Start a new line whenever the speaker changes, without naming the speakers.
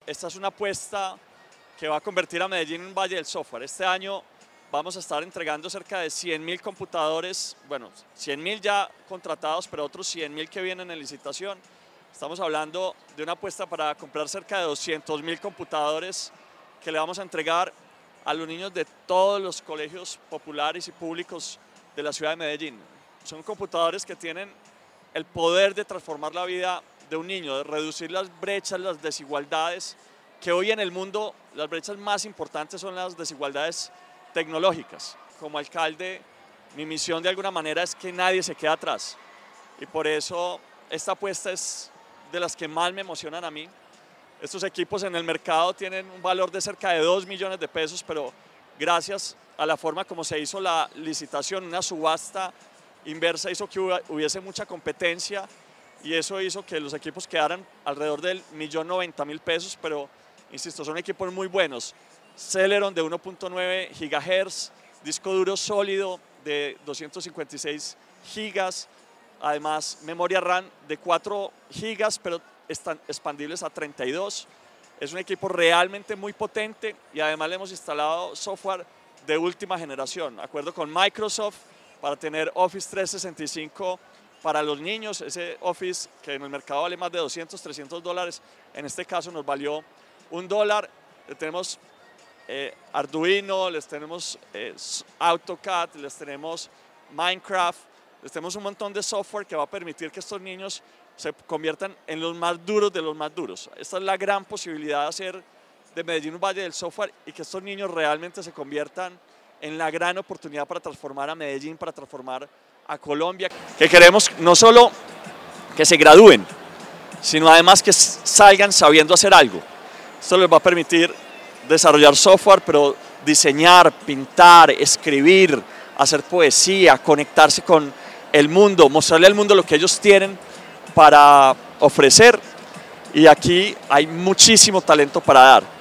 esta es una apuesta que va a convertir a Medellín en un valle del software. Este año vamos a estar entregando cerca de 100.000 computadores, bueno, 100.000 ya contratados, pero otros 100.000 que vienen en licitación. Estamos hablando de una apuesta para comprar cerca de 200.000 computadores que le vamos a entregar a los niños de todos los colegios populares y públicos de la ciudad de Medellín. Son computadores que tienen el poder de transformar la vida de un niño, de reducir las brechas, las desigualdades, que hoy en el mundo las brechas más importantes son las desigualdades tecnológicas. Como alcalde, mi misión de alguna manera es que nadie se quede atrás, y por eso esta apuesta es de las que más me emocionan a mí. Estos equipos en el mercado tienen un valor de cerca de 2 millones de pesos, pero gracias a la forma como se hizo la licitación, una subasta inversa hizo que hubiese mucha competencia, y eso hizo que los equipos quedaran alrededor del 1.090.000 pesos, pero insisto, son equipos muy buenos. Celeron de 1.9 GHz, disco duro sólido de 256 gigas, además memoria RAM de 4 gigas, pero están expandibles a 32. Es un equipo realmente muy potente, y además le hemos instalado software de última generación, acuerdo con Microsoft, para tener Office 365 para los niños. Ese Office que en el mercado vale más de 200, 300 dólares, en este caso nos valió $1. Le tenemos Arduino, les tenemos AutoCAD, les tenemos Minecraft, les tenemos un montón de software que va a permitir que estos niños se conviertan en los más duros de los más duros. Esta es la gran posibilidad de hacer de Medellín un valle del software, y que estos niños realmente se conviertan en la gran oportunidad para transformar a Medellín, para transformar a Colombia. Que queremos no solo que se gradúen, sino además que salgan sabiendo hacer algo. Esto les va a permitir desarrollar software, pero diseñar, pintar, escribir, hacer poesía, conectarse con el mundo, mostrarle al mundo lo que ellos tienen para ofrecer, y aquí hay muchísimo talento para dar.